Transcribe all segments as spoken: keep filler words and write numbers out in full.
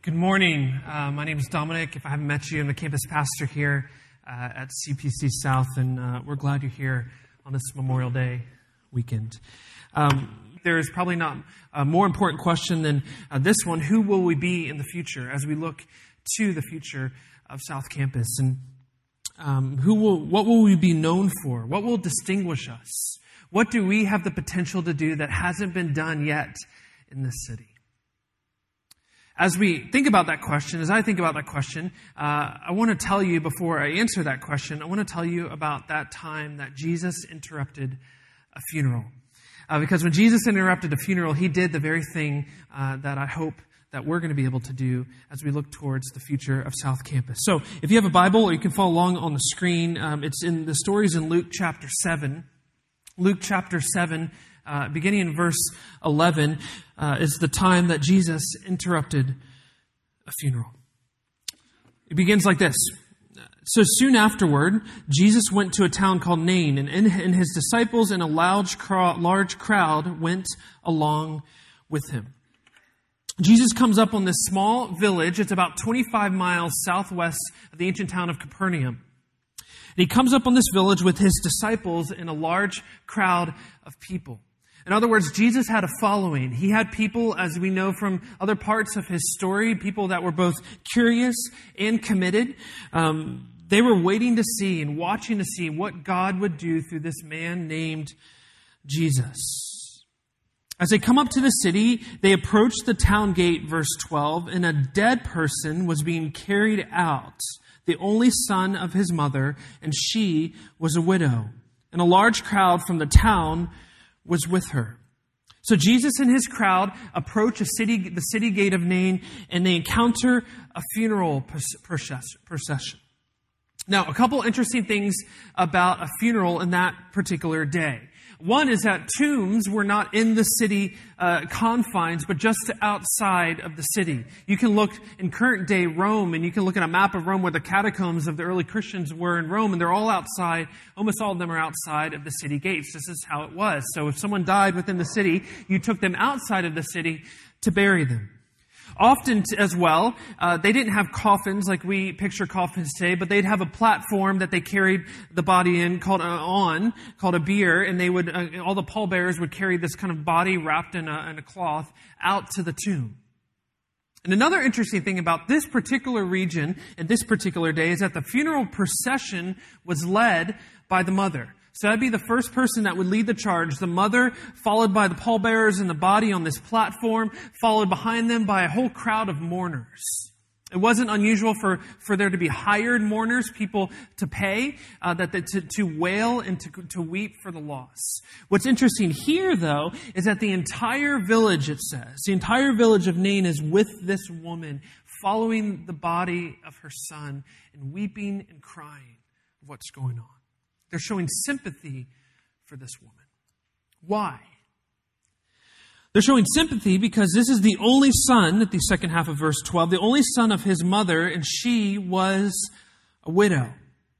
Good morning. Uh, my name is Dominic. If I haven't met you, I'm the campus pastor here uh, at C P C South, and uh, we're glad you're here on this Memorial Day weekend. Um, there is probably not a more important question than uh, this one: who will we be in the future as we look to the future of South Campus? And um, who will, what will we be known for? What will distinguish us? What do we have the potential to do that hasn't been done yet in this city? As we think about that question, as I think about that question, uh, I want to tell you before I answer that question, I want to tell you about that time that Jesus interrupted a funeral. Uh, because when Jesus interrupted a funeral, he did the very thing uh, that I hope that we're going to be able to do as we look towards the future of South Campus. So if you have a Bible, or you can follow along on the screen, um, it's in the stories in Luke chapter seven. Luke chapter seven, Uh, beginning in verse eleven, uh, is the time that Jesus interrupted a funeral. It begins like this. So soon afterward, Jesus went to a town called Nain, and, in, and his disciples and a large crowd, large crowd went along with him. Jesus comes up on this small village. It's about twenty-five miles southwest of the ancient town of Capernaum. And he comes up on this village with his disciples and a large crowd of people. In other words, Jesus had a following. He had people, as we know from other parts of his story, people that were both curious and committed. Um, they were waiting to see and watching to see what God would do through this man named Jesus. As they come up to the city, they approach the town gate, verse twelve, and a dead person was being carried out, the only son of his mother, and she was a widow. And a large crowd from the town was with her. So Jesus and his crowd approach a city, the city gate of Nain, and they encounter a funeral procession. Now, a couple interesting things about a funeral in that particular day. One is that tombs were not in the city uh, confines, but just outside of the city. You can look in current day Rome, and you can look at a map of Rome where the catacombs of the early Christians were in Rome, and they're all outside. Almost all of them are outside of the city gates. This is how it was. So if someone died within the city, you took them outside of the city to bury them. Often as well, uh, they didn't have coffins like we picture coffins today, but they'd have a platform that they carried the body in called uh, on, called a bier, and they would uh, all the pallbearers would carry this kind of body wrapped in a, in a cloth out to the tomb. And another interesting thing about this particular region and this particular day is that the funeral procession was led by the mother. So that'd be the first person that would lead the charge, the mother, followed by the pallbearers and the body on this platform, followed behind them by a whole crowd of mourners. It wasn't unusual for, for there to be hired mourners, people to pay, uh, that, that to, to wail and to, to weep for the loss. What's interesting here, though, is that the entire village, it says, the entire village of Nain is with this woman, following the body of her son and weeping and crying of what's going on. They're showing sympathy for this woman. Why? They're showing sympathy because this is the only son, at the second half of verse twelve, the only son of his mother, and she was a widow.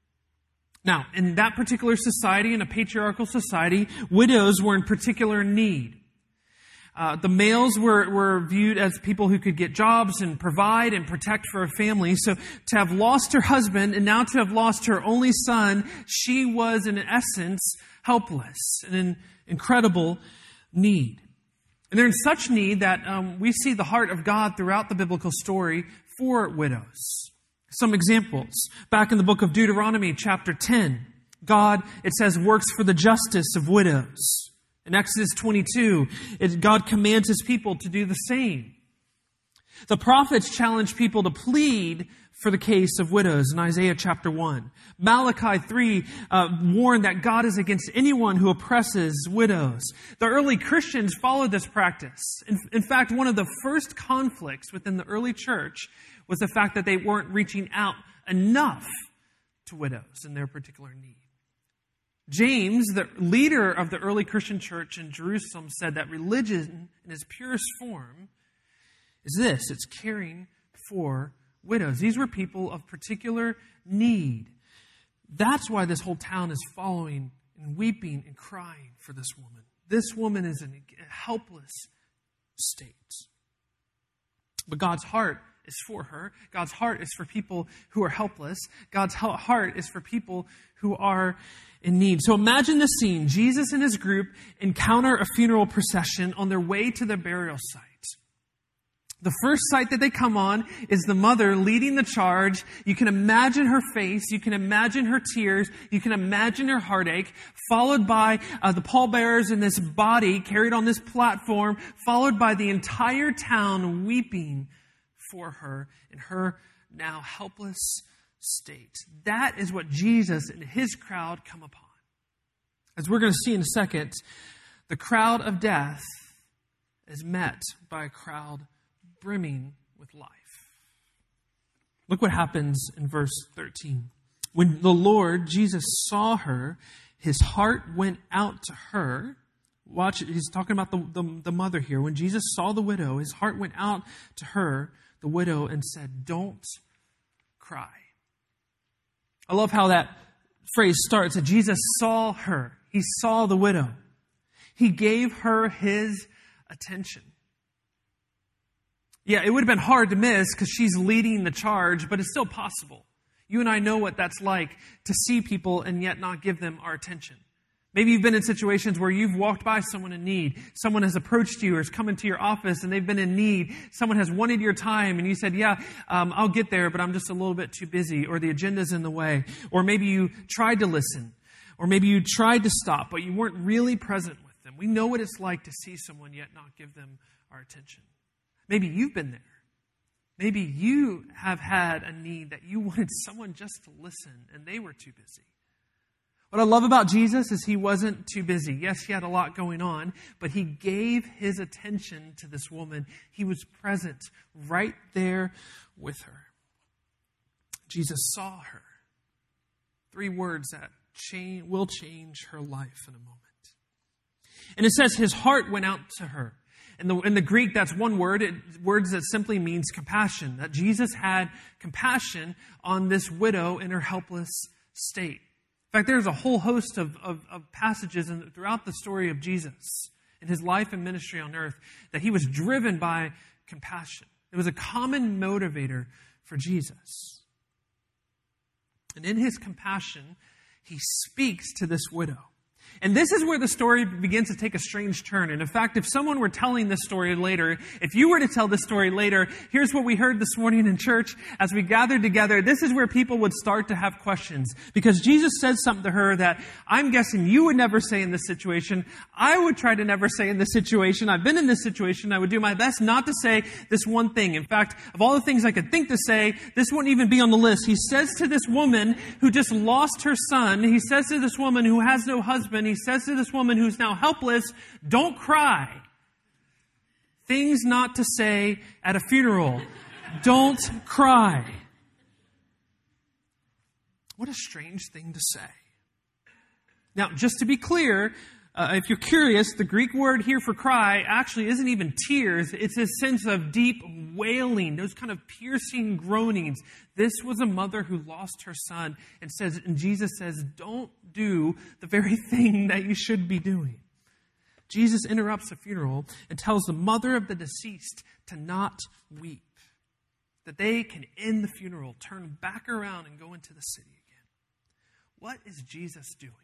Now, in that particular society, in a patriarchal society, widows were in particular need. Uh, the males were, were viewed as people who could get jobs and provide and protect for a family. So to have lost her husband and now to have lost her only son, she was in essence helpless and in incredible need. And they're in such need that um, we see the heart of God throughout the biblical story for widows. Some examples. Back in the book of Deuteronomy chapter ten, God, it says, works for the justice of widows. In Exodus twenty-two, it, God commands his people to do the same. The prophets challenge people to plead for the case of widows in Isaiah chapter one. Malachi three uh, warned that God is against anyone who oppresses widows. The early Christians followed this practice. In, in fact, one of the first conflicts within the early church was the fact that they weren't reaching out enough to widows in their particular need. James, the leader of the early Christian church in Jerusalem, said that religion in its purest form is this: it's caring for widows. These were people of particular need. That's why this whole town is following and weeping and crying for this woman. This woman is in a helpless state. But God's heart is for her. God's heart is for people who are helpless. God's heart is for people who are in need. So imagine the scene. Jesus and his group encounter a funeral procession on their way to the burial site. The first sight that they come on is the mother leading the charge. You can imagine her face. You can imagine her tears. You can imagine her heartache, followed by uh, the pallbearers in this body carried on this platform, followed by the entire town weeping for her in her now helpless state. That is what Jesus and his crowd come upon. As we're going to see in a second, the crowd of death is met by a crowd brimming with life. Look what happens in verse thirteen. When the Lord Jesus saw her, his heart went out to her. Watch it. He's talking about the, the, the mother here. When Jesus saw the widow, his heart went out to her, the widow, and said, "Don't cry." I love how that phrase starts, that Jesus saw her. He saw the widow. He gave her his attention. Yeah, it would have been hard to miss because she's leading the charge, but it's still possible. You and I know what that's like to see people and yet not give them our attention. Maybe you've been in situations where you've walked by someone in need. Someone has approached you or has come into your office and they've been in need. Someone has wanted your time and you said, yeah, um, I'll get there, but I'm just a little bit too busy, or the agenda's in the way. Or maybe you tried to listen, or maybe you tried to stop, but you weren't really present with them. We know what it's like to see someone yet not give them our attention. Maybe you've been there. Maybe you have had a need that you wanted someone just to listen and they were too busy. What I love about Jesus is he wasn't too busy. Yes, he had a lot going on, but he gave his attention to this woman. He was present right there with her. Jesus saw her. Three words that change, will change her life in a moment. And it says his heart went out to her. In the, in the Greek, that's one word, it, words that simply means compassion. That Jesus had compassion on this widow in her helpless state. In fact, there's a whole host of, of, of passages in, throughout the story of Jesus in his life and ministry on earth that he was driven by compassion. It was a common motivator for Jesus. And in his compassion, he speaks to this widow. And this is where the story begins to take a strange turn. And in fact, if someone were telling this story later, if you were to tell this story later, here's what we heard this morning in church as we gathered together. This is where people would start to have questions. Because Jesus said something to her that I'm guessing you would never say in this situation. I would try to never say in this situation. I've been in this situation. I would do my best not to say this one thing. In fact, of all the things I could think to say, this wouldn't even be on the list. He says to this woman who just lost her son, he says to this woman who has no husband, he says to this woman who's now helpless, don't cry. Things not to say at a funeral. Don't cry. What a strange thing to say. Now, just to be clear, uh, if you're curious, the Greek word here for cry actually isn't even tears. It's a sense of deep wailing, those kind of piercing groanings. This was a mother who lost her son and says, and Jesus says, don't do the very thing that you should be doing. Jesus interrupts the funeral and tells the mother of the deceased to not weep, that they can end the funeral, turn back around and go into the city again. What is Jesus doing?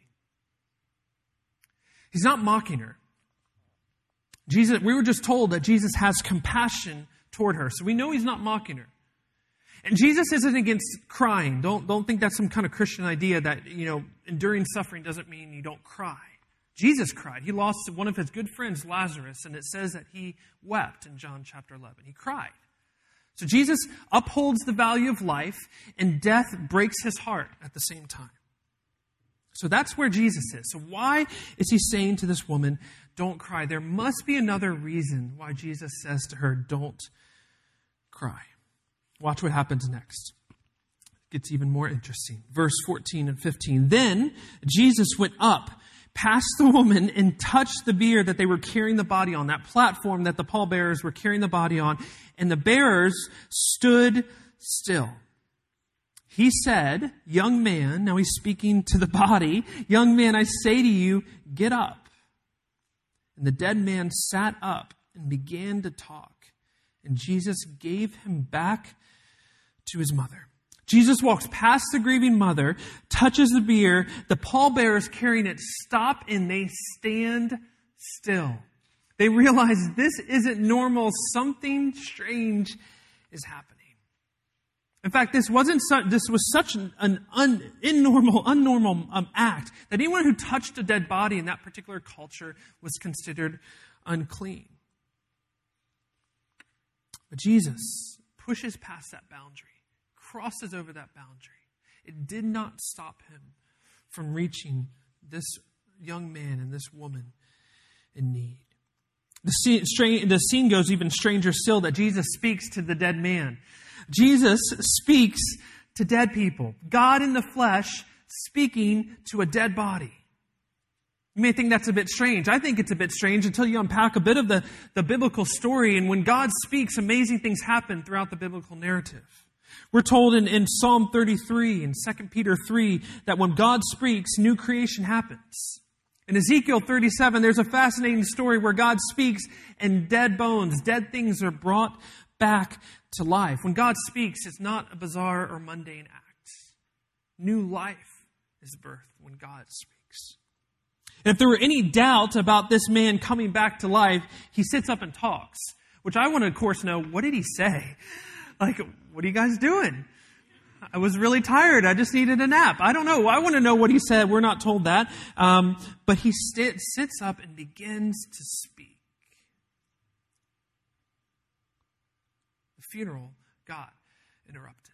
He's not mocking her. Jesus, we were just told that Jesus has compassion toward her, so we know he's not mocking her. And Jesus isn't against crying. Don't, don't think that's some kind of Christian idea that, you know, enduring suffering doesn't mean you don't cry. Jesus cried. He lost one of his good friends, Lazarus, and it says that he wept in John chapter eleven. He cried. So Jesus upholds the value of life, and death breaks his heart at the same time. So that's where Jesus is. So why is he saying to this woman, don't cry? There must be another reason why Jesus says to her, don't cry. Watch what happens next. It gets even more interesting. Verse fourteen and fifteen. Then Jesus went up past the woman and touched the bier that they were carrying the body on, that platform that the pallbearers were carrying the body on, and the bearers stood still. He said, young man, now he's speaking to the body, young man, I say to you, get up. And the dead man sat up and began to talk, and Jesus gave him back to his mother. Jesus walks past the grieving mother, touches the bier. The pallbearers carrying it stop, and they stand still. They realize this isn't normal. Something strange is happening. In fact, this wasn't su- this was such an, an un, abnormal, unnormal um, act that anyone who touched a dead body in that particular culture was considered unclean. But Jesus pushes past that boundary, crosses over that boundary. It did not stop him from reaching this young man and this woman in need. The scene, strange, the scene goes even stranger still that Jesus speaks to the dead man. Jesus speaks to dead people. God in the flesh speaking to a dead body. You may think that's a bit strange. I think it's a bit strange until you unpack a bit of the, the biblical story. And when God speaks, amazing things happen throughout the biblical narrative. We're told in, in Psalm thirty-three and Second Peter three that when God speaks, new creation happens. In Ezekiel thirty-seven, there's a fascinating story where God speaks and dead bones, dead things are brought back to life. When God speaks, it's not a bizarre or mundane act. New life is birthed when God speaks. And if there were any doubt about this man coming back to life, he sits up and talks, which I want to, of course, know, what did he say? Like, what are you guys doing? I was really tired. I just needed a nap. I don't know. I want to know what he said. We're not told that. Um, but he st- sits up and begins to speak. The funeral got interrupted.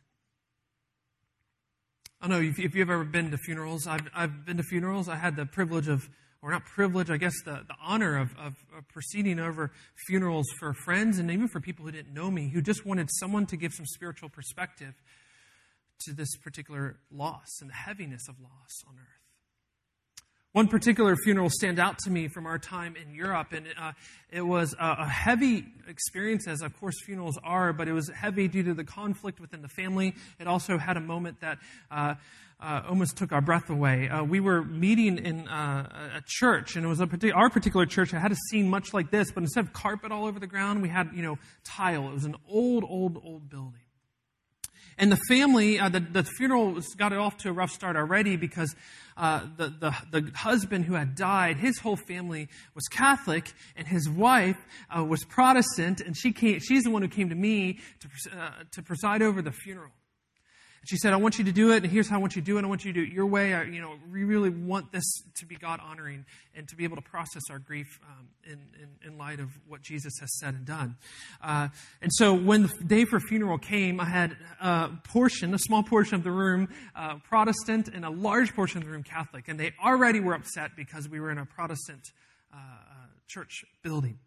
I don't know if, if you've ever been to funerals. I've, I've been to funerals. I had the privilege of, or not privilege, I guess the, the honor of, of, of proceeding over funerals for friends and even for people who didn't know me, who just wanted someone to give some spiritual perspective to this particular loss and the heaviness of loss on earth. One particular funeral stands out to me from our time in Europe, and uh, it was a, a heavy experience, as of course funerals are, but it was heavy due to the conflict within the family. It also had a moment that uh, uh, almost took our breath away. Uh, we were meeting in uh, a church, and it was a partic- our particular church. I had a scene much like this, but instead of carpet all over the ground, we had, you know, tile. It was an old, old, old building. And the family, uh, the, the funeral was, got it off to a rough start already because uh, the, the, the husband who had died, his whole family was Catholic, and his wife uh, was Protestant, and she came, she's the one who came to me to, uh, to preside over the funeral. And she said, I want you to do it, and here's how I want you to do it. I want you to do it your way. I, you know, we really want this to be God-honoring and to be able to process our grief um, in, in, in light of what Jesus has said and done. Uh, and so when the day for funeral came, I had a portion, a small portion of the room uh, Protestant and a large portion of the room Catholic. And they already were upset because we were in a Protestant uh, church building.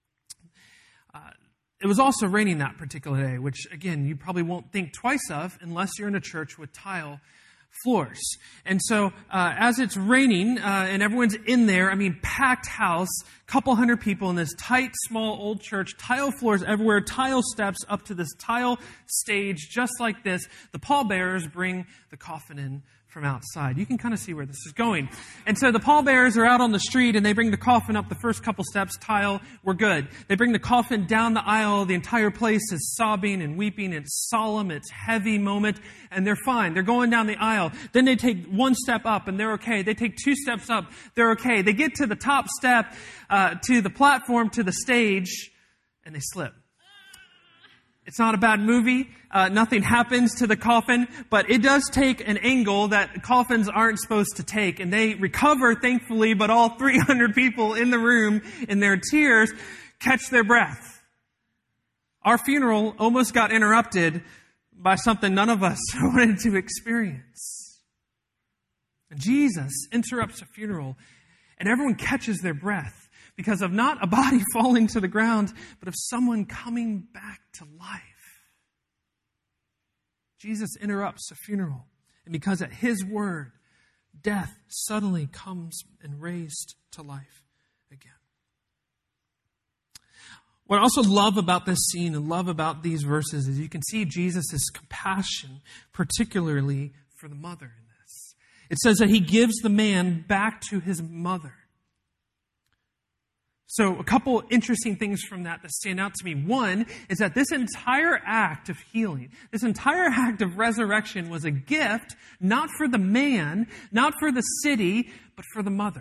Uh, It was also raining that particular day, which, again, you probably won't think twice of unless you're in a church with tile floors. And so uh, as it's raining uh, and everyone's in there, I mean, packed house, couple hundred people in this tight, small, old church, tile floors everywhere, tile steps up to this tile stage just like this. The pallbearers bring the coffin in from outside. You can kind of see where this is going. And so the pallbearers are out on the street and they bring the coffin up the first couple steps, tile, we're good. They bring the coffin down the aisle, the entire place is sobbing and weeping, it's solemn, it's heavy moment, and they're fine. They're going down the aisle. Then they take one step up and they're okay. They take two steps up, they're okay. They get to the top step, uh, to the platform, to the stage, and they slip. It's not a bad movie. Uh, nothing happens to the coffin, but it does take an angle that coffins aren't supposed to take. And they recover, thankfully, but all three hundred people in the room, in their tears, catch their breath. Our funeral almost got interrupted by something none of us wanted to experience. And Jesus interrupts a funeral, and everyone catches their breath. Because of not a body falling to the ground, but of someone coming back to life. Jesus interrupts a funeral. And because at his word, death suddenly comes and raised to life again. What I also love about this scene and love about these verses is you can see Jesus' compassion, particularly for the mother in this. It says that he gives the man back to his mother. So a couple interesting things from that that stand out to me. One is that this entire act of healing, this entire act of resurrection was a gift, not for the man, not for the city, but for the mother.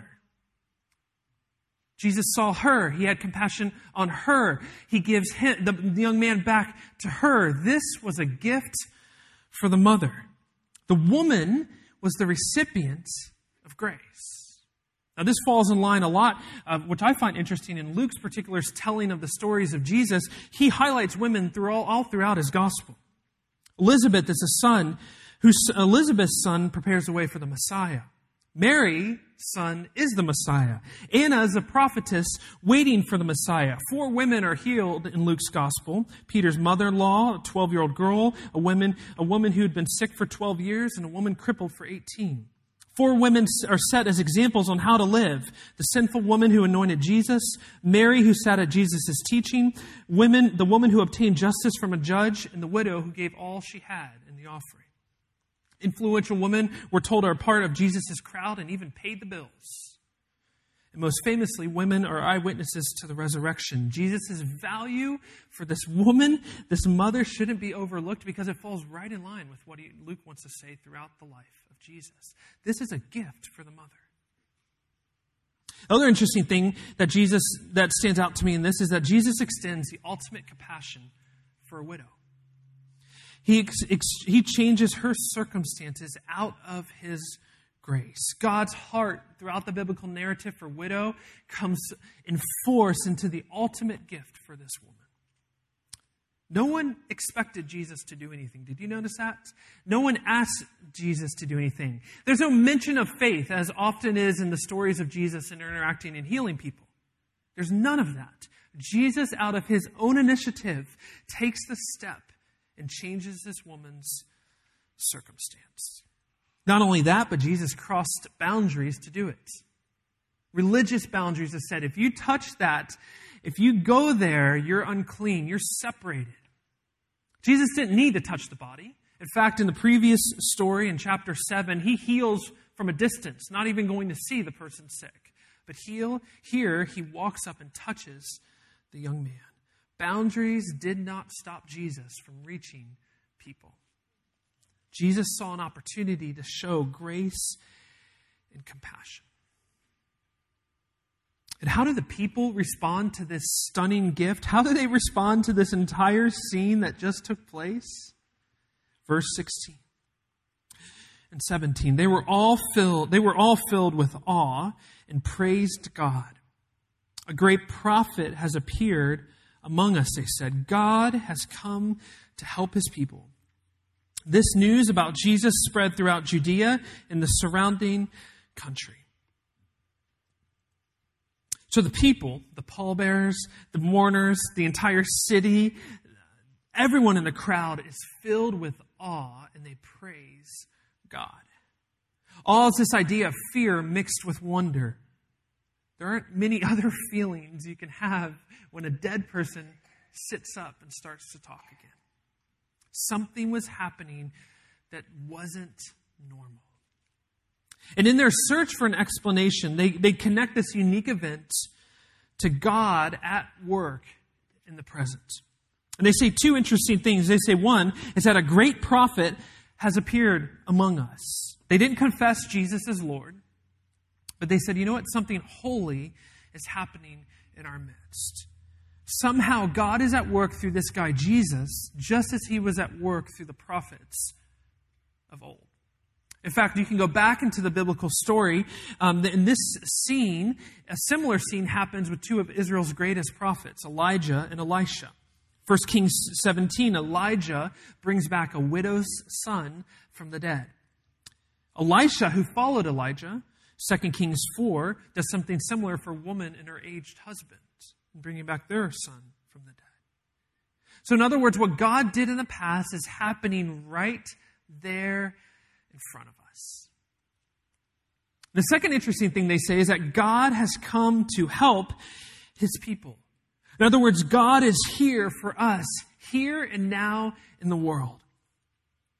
Jesus saw her. He had compassion on her. He gives him, the, the young man back to her. This was a gift for the mother. The woman was the recipient of grace. Now, this falls in line a lot, uh, which I find interesting in Luke's particular telling of the stories of Jesus. He highlights women through all, all throughout his gospel. Elizabeth is a son whose Elizabeth's son prepares the way for the Messiah. Mary's son is the Messiah. Anna is a prophetess waiting for the Messiah. Four women are healed in Luke's gospel. Peter's mother-in-law, a twelve-year-old girl, a woman, a woman who had been sick for twelve years, and a woman crippled for eighteen. Four women are set as examples on how to live. The sinful woman who anointed Jesus, Mary who sat at Jesus' teaching, women, the woman who obtained justice from a judge, and the widow who gave all she had in the offering. Influential women, we're told, are a part of Jesus' crowd and even paid the bills. And most famously, women are eyewitnesses to the resurrection. Jesus' value for this woman, this mother, shouldn't be overlooked because it falls right in line with what he, Luke wants to say throughout the life of Jesus. This is a gift for the mother. The other interesting thing that Jesus that stands out to me in this is that Jesus extends the ultimate compassion for a widow. He, ex, ex, he changes her circumstances out of his grace. God's heart throughout the biblical narrative for widow comes in force into the ultimate gift for this woman. No one expected Jesus to do anything. Did you notice that? No one asked Jesus to do anything. There's no mention of faith, as often is in the stories of Jesus interacting and healing people. There's none of that. Jesus, out of his own initiative, takes the step and changes this woman's circumstance. Not only that, but Jesus crossed boundaries to do it. Religious boundaries have said, if you touch that, if you go there, you're unclean, you're separated. Jesus didn't need to touch the body. In fact, in the previous story in chapter seven, he heals from a distance, not even going to see the person sick. But heal, here, he walks up and touches the young man. Boundaries did not stop Jesus from reaching people. Jesus saw an opportunity to show grace and compassion. And how do the people respond to this stunning gift? How do they respond to this entire scene that just took place? Verse sixteen and seventeen. They were all filled, they were all filled with awe and praised God. A great prophet has appeared among us, they said. God has come to help his people. This news about Jesus spread throughout Judea and the surrounding country. So the people, the pallbearers, the mourners, the entire city, everyone in the crowd is filled with awe and they praise God. Awe is this idea of fear mixed with wonder. There aren't many other feelings you can have when a dead person sits up and starts to talk again. Something was happening that wasn't normal. And in their search for an explanation, they, they connect this unique event to God at work in the present. And they say two interesting things. They say, one, is that a great prophet has appeared among us. They didn't confess Jesus as Lord, but they said, you know what? Something holy is happening in our midst. Somehow God is at work through this guy, Jesus, just as he was at work through the prophets of old. In fact, you can go back into the biblical story. Um, in this scene, a similar scene happens with two of Israel's greatest prophets, Elijah and Elisha. First Kings seventeen, Elijah brings back a widow's son from the dead. Elisha, who followed Elijah, Second Kings four, does something similar for a woman and her aged husband, bringing back their son from the dead. So in other words, what God did in the past is happening right there in front of us. The second interesting thing they say is that God has come to help his people. In other words, God is here for us, here and now in the world.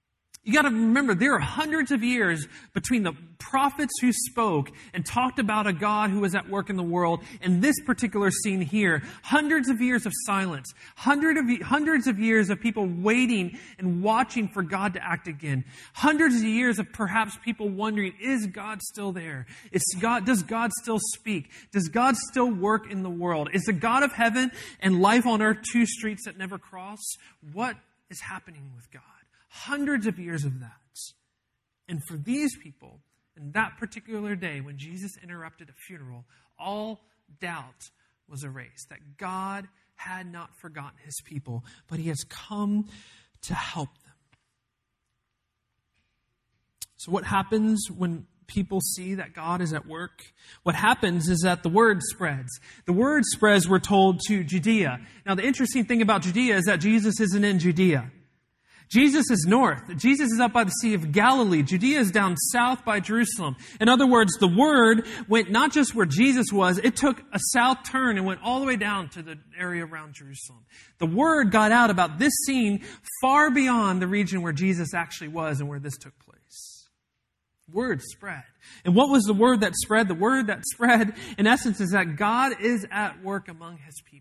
You got to remember, there are hundreds of years between the prophets who spoke and talked about a God who was at work in the world and this particular scene here. Hundreds of years of silence. Hundred of, hundreds of years of people waiting and watching for God to act again. Hundreds of years of perhaps people wondering, is God still there? Is God, does God still speak? Does God still work in the world? Is the God of heaven and life on earth two streets that never cross? What is happening with God? Hundreds of years of that. And for these people, in that particular day when Jesus interrupted a funeral, all doubt was erased. That God had not forgotten his people, but he has come to help them. So what happens when people see that God is at work? What happens is that the word spreads. The word spreads, we're told, to Judea. Now the interesting thing about Judea is that Jesus isn't in Judea. Jesus is north. Jesus is up by the Sea of Galilee. Judea is down south by Jerusalem. In other words, the word went not just where Jesus was, it took a south turn and went all the way down to the area around Jerusalem. The word got out about this scene far beyond the region where Jesus actually was and where this took place. Word spread. And what was the word that spread? The word that spread, in essence, is that God is at work among his people.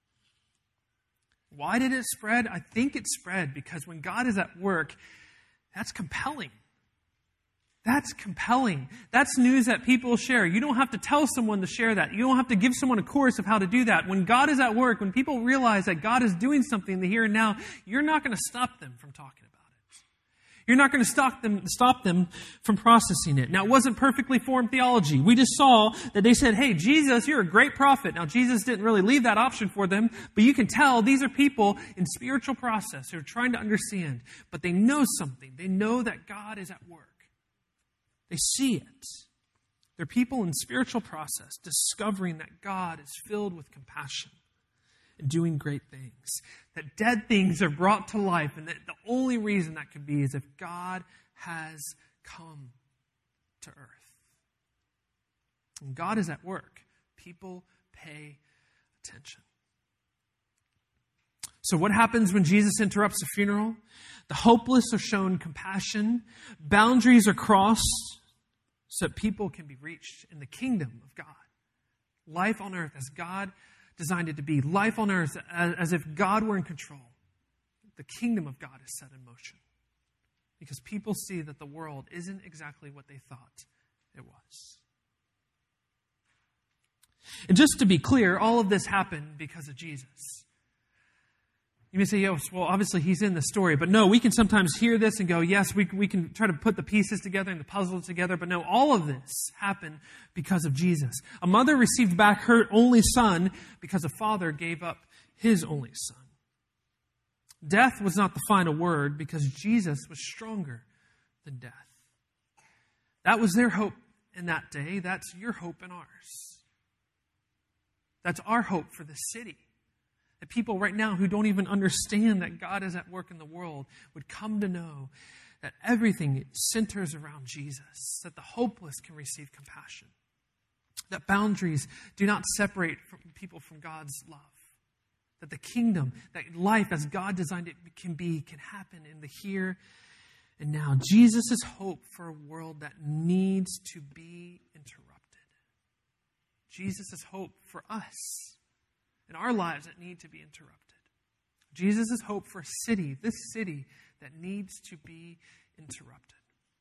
Why did it spread? I think it spread because when God is at work, that's compelling. That's compelling. That's news that people share. You don't have to tell someone to share that. You don't have to give someone a course of how to do that. When God is at work, when people realize that God is doing something in the here and now, you're not going to stop them from talking about it. You're not going to stop them, stop them from processing it. Now, it wasn't perfectly formed theology. We just saw that they said, hey, Jesus, you're a great prophet. Now, Jesus didn't really leave that option for them, but you can tell these are people in spiritual process who are trying to understand, but they know something. They know that God is at work. They see it. They're people in spiritual process, discovering that God is filled with compassion and doing great things. That dead things are brought to life, and that the only reason that could be is if God has come to earth. When God is at work, people pay attention. So what happens when Jesus interrupts a funeral? The hopeless are shown compassion. Boundaries are crossed so that people can be reached in the kingdom of God. Life on earth as God designed it to be. Life on earth as, as if God were in control. The kingdom of God is set in motion. Because people see that the world isn't exactly what they thought it was. And just to be clear, all of this happened because of Jesus. You may say, yes, well, obviously he's in the story. But no, we can sometimes hear this and go, yes, we, we can try to put the pieces together and the puzzles together. But no, all of this happened because of Jesus. A mother received back her only son because a father gave up his only son. Death was not the final word because Jesus was stronger than death. That was their hope in that day. That's your hope and ours. That's our hope for the city. That people right now who don't even understand that God is at work in the world would come to know that everything centers around Jesus, that the hopeless can receive compassion, that boundaries do not separate from people from God's love, that the kingdom, that life as God designed it can be, can happen in the here and now. Jesus' hope for a world that needs to be interrupted. Jesus' hope for us. In our lives that need to be interrupted. Jesus' hope for a city, this city that needs to be interrupted.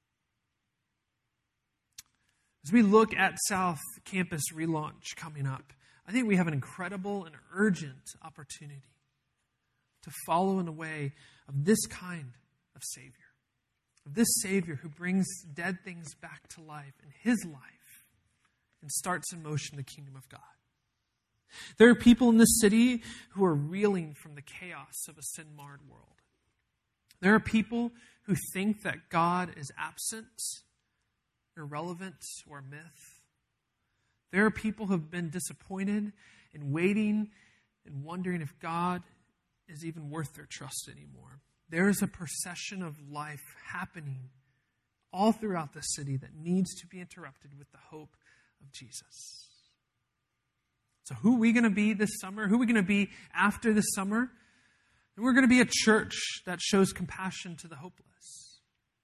As we look at South Campus relaunch coming up, I think we have an incredible and urgent opportunity to follow in the way of this kind of Savior. Of this Savior who brings dead things back to life in his life and starts in motion the kingdom of God. There are people in this city who are reeling from the chaos of a sin-marred world. There are people who think that God is absent, irrelevant, or a myth. There are people who have been disappointed and waiting and wondering if God is even worth their trust anymore. There is a procession of life happening all throughout the city that needs to be interrupted with the hope of Jesus. So who are we going to be this summer? Who are we going to be after this summer? And we're going to be a church that shows compassion to the hopeless.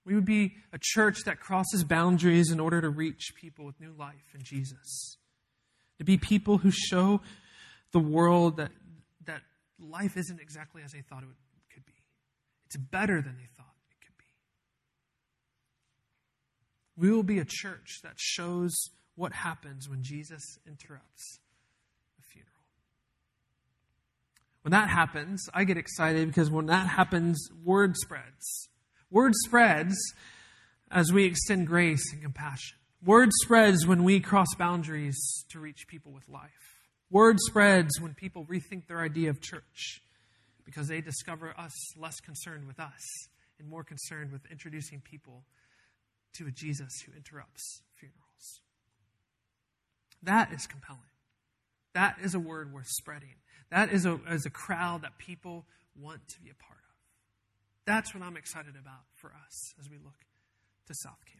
We would be a church that crosses boundaries in order to reach people with new life in Jesus. To be people who show the world that, that life isn't exactly as they thought it could be. It's better than they thought it could be. We will be a church that shows what happens when Jesus interrupts the funeral. When that happens, I get excited because when that happens, word spreads. Word spreads as we extend grace and compassion. Word spreads when we cross boundaries to reach people with life. Word spreads when people rethink their idea of church because they discover us less concerned with us and more concerned with introducing people to a Jesus who interrupts funerals. That is compelling. That is a word worth spreading. That is a, is a crowd that people want to be a part of. That's what I'm excited about for us as we look to South Campus.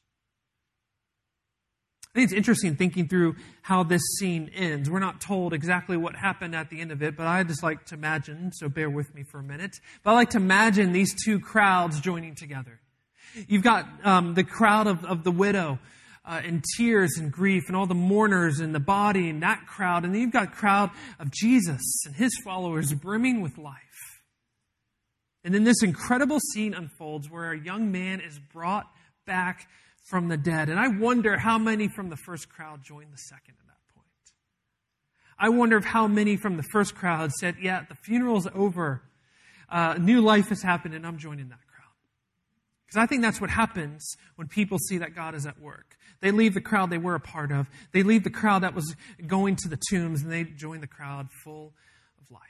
I think it's interesting thinking through how this scene ends. We're not told exactly what happened at the end of it, but I just like to imagine, so bear with me for a minute, but I like to imagine these two crowds joining together. You've got um, the crowd of, of the widow uh, in tears and grief and all the mourners and the body and that crowd, and then you've got a crowd of Jesus and his followers brimming with life. And then this incredible scene unfolds where a young man is brought back from the dead. And I wonder how many from the first crowd joined the second at that point. I wonder if how many from the first crowd said, yeah, the funeral's over. Uh, new life has happened and I'm joining that crowd. Because I think that's what happens when people see that God is at work. They leave the crowd they were a part of. They leave the crowd that was going to the tombs and they join the crowd full of life.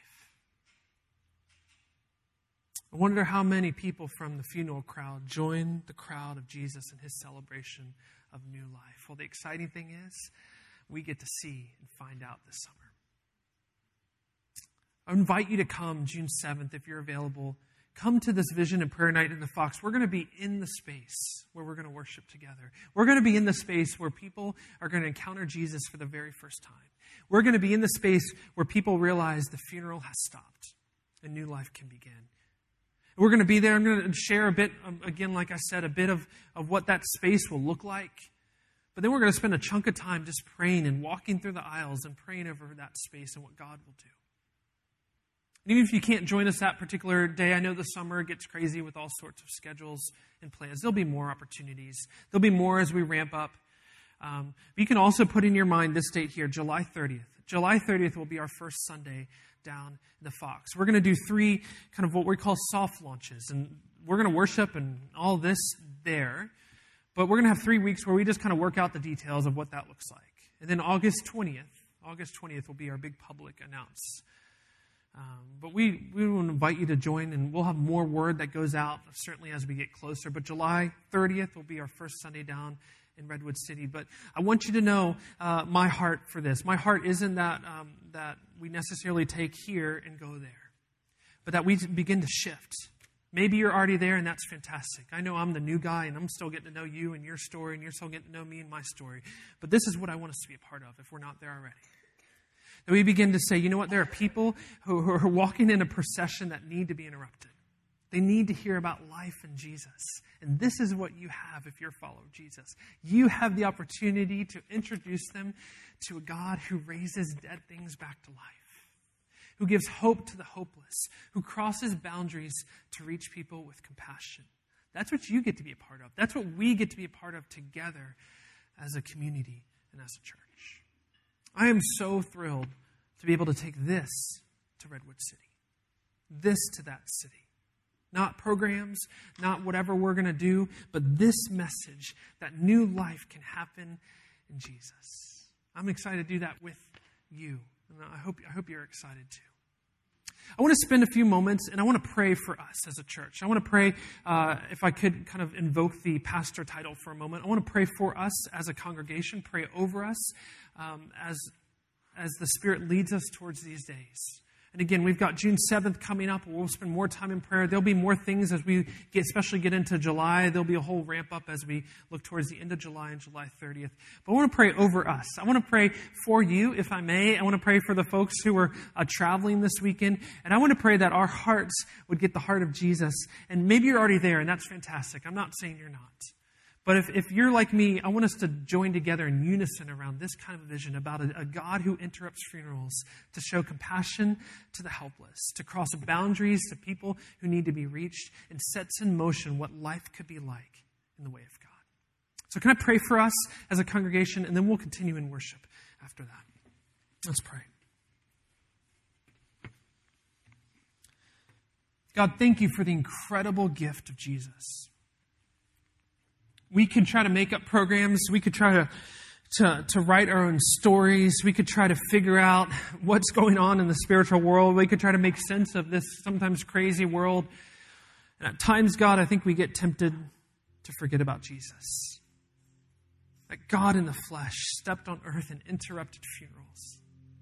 I wonder how many people from the funeral crowd joined the crowd of Jesus in his celebration of new life. Well, the exciting thing is we get to see and find out this summer. I invite you to come June seventh if you're available. Come to this vision and prayer night in the Fox. We're going to be in the space where we're going to worship together. We're going to be in the space where people are going to encounter Jesus for the very first time. We're going to be in the space where people realize the funeral has stopped and new life can begin. We're going to be there. I'm going to share a bit, again, like I said, a bit of, of what that space will look like. But then we're going to spend a chunk of time just praying and walking through the aisles and praying over that space and what God will do. And even if you can't join us that particular day, I know the summer gets crazy with all sorts of schedules and plans. There'll be more opportunities. There'll be more as we ramp up. Um, but you can also put in your mind this date here, July thirtieth. July thirtieth will be our first Sunday down in the Fox. We're going to do three kind of what we call soft launches. And we're going to worship and all this there. But we're going to have three weeks where we just kind of work out the details of what that looks like. And then August twentieth, August twentieth will be our big public announce. Um, but we, we will invite you to join, and we'll have more word that goes out, certainly as we get closer. But July thirtieth will be our first Sunday down in Redwood City. But I want you to know uh, my heart for this. My heart isn't that um, that we necessarily take here and go there, but that we begin to shift. Maybe you're already there, and that's fantastic. I know I'm the new guy, and I'm still getting to know you and your story, and you're still getting to know me and my story. But this is what I want us to be a part of if we're not there already. That we begin to say, you know what, there are people who, who are walking in a procession that need to be interrupted. They need to hear about life in Jesus. And this is what you have if you're a follower of Jesus. You have the opportunity to introduce them to a God who raises dead things back to life, who gives hope to the hopeless, who crosses boundaries to reach people with compassion. That's what you get to be a part of. That's what we get to be a part of together as a community and as a church. I am so thrilled to be able to take this to Redwood City, this to that city. Not programs, not whatever we're going to do, but this message that new life can happen in Jesus. I'm excited to do that with you, and I hope, I hope you're excited too. I want to spend a few moments, and I want to pray for us as a church. I want to pray, uh, if I could kind of invoke the pastor title for a moment. I want to pray for us as a congregation, pray over us um, as, as the Spirit leads us towards these days. And again, we've got June seventh coming up. We'll spend more time in prayer. There'll be more things as we get, especially get into July. There'll be a whole ramp up as we look towards the end of July and July thirtieth. But I want to pray over us. I want to pray for you, if I may. I want to pray for the folks who are uh, traveling this weekend. And I want to pray that our hearts would get the heart of Jesus. And maybe you're already there, and that's fantastic. I'm not saying you're not. But if, if you're like me, I want us to join together in unison around this kind of vision about a, a God who interrupts funerals to show compassion to the helpless, to cross boundaries to people who need to be reached, and sets in motion what life could be like in the way of God. So can I pray for us as a congregation, and then we'll continue in worship after that. Let's pray. God, thank you for the incredible gift of Jesus. We could try to make up programs. We could try to, to, to write our own stories. We could try to figure out what's going on in the spiritual world. We could try to make sense of this sometimes crazy world. And at times, God, I think we get tempted to forget about Jesus. That God in the flesh stepped on earth and interrupted funerals.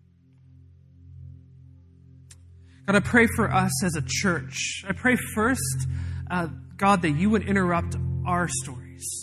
God, I pray for us as a church. I pray first, uh, God, that you would interrupt our stories.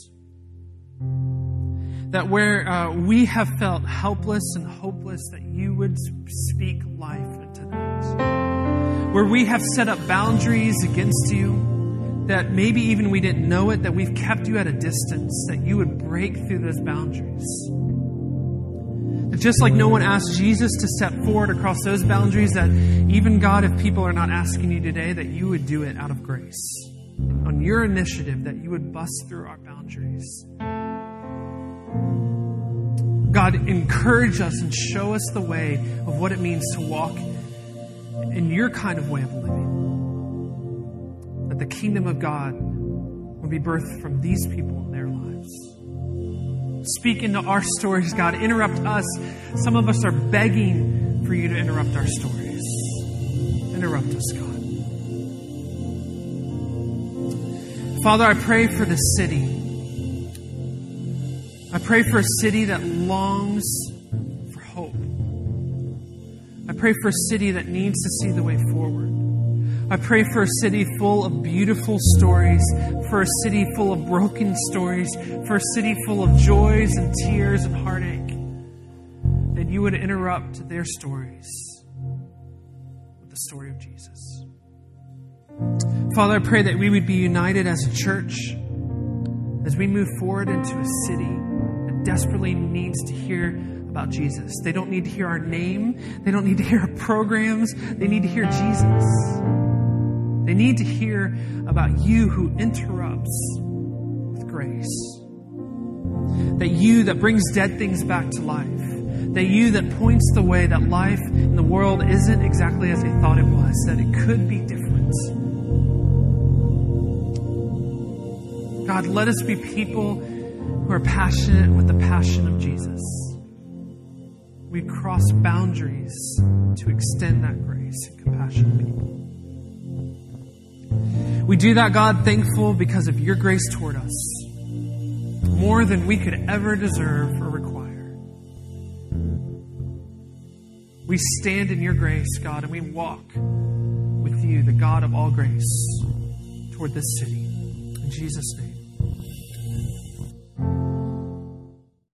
That where uh, we have felt helpless and hopeless, that you would speak life into that. Where we have set up boundaries against you, that maybe even we didn't know it, that we've kept you at a distance, that you would break through those boundaries. That just like no one asked Jesus to step forward across those boundaries, that even God, if people are not asking you today, that you would do it out of grace. On your initiative, that you would bust through our boundaries. God, encourage us and show us the way of what it means to walk in your kind of way of living. That the kingdom of God would be birthed from these people in their lives. Speak into our stories, God. Interrupt us. Some of us are begging for you to interrupt our stories. Interrupt us, God. Father, I pray for this city. I pray for a city that longs for hope. I pray for a city that needs to see the way forward. I pray for a city full of beautiful stories, for a city full of broken stories, for a city full of joys and tears and heartache. That you would interrupt their stories with the story of Jesus. Father, I pray that we would be united as a church as we move forward into a city that desperately needs to hear about Jesus. They don't need to hear our name. They don't need to hear our programs. They need to hear Jesus. They need to hear about you who interrupts with grace. That you that brings dead things back to life. That you that points the way that life in the world isn't exactly as they thought it was. That it could be different. God, let us be people who are passionate with the passion of Jesus. We cross boundaries to extend that grace and compassion to people. We do that, God, thankful because of your grace toward us, more than we could ever deserve or require. We stand in your grace, God, and we walk with you, the God of all grace, toward this city. In Jesus' name.